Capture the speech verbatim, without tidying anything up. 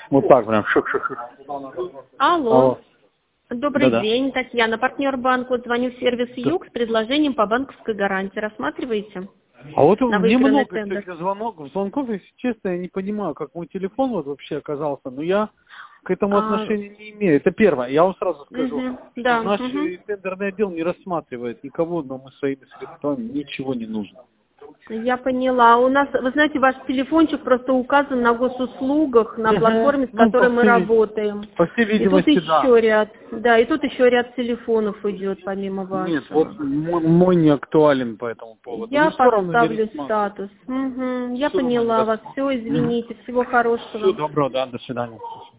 Вот так прям. Шик-шик-шик. Алло. Алло. Добрый Да-да. день, Татьяна, партнер банка. Вот звоню в сервис Юг с предложением по банковской гарантии. Рассматриваете? А вот На мне выигранный много тендер. сегодня звонок, звонков, если честно, я не понимаю, как мой телефон вот вообще оказался, но я к этому А, отношения не имею. Это первое. Я вам сразу скажу, мгм, что да. наш Мгм. тендерный отдел не рассматривает никого, но мы своими средствами ничего не нужно. Я поняла. У нас, вы знаете, ваш телефончик просто указан на госуслугах, на Мгм. платформе, с Ну, по которой мы всей, работаем. по всей И тут видимости, да. еще ряд, да, и тут еще ряд телефонов идет помимо Нет, вот вашего. мой, мой не актуален по этому поводу. Я Но все равно не поставлю рассматриваю. статус. Мгм, я Все равно не поняла вас. рассматриваю. Все, извините. Всего Всего хорошего. доброго, да, до свидания.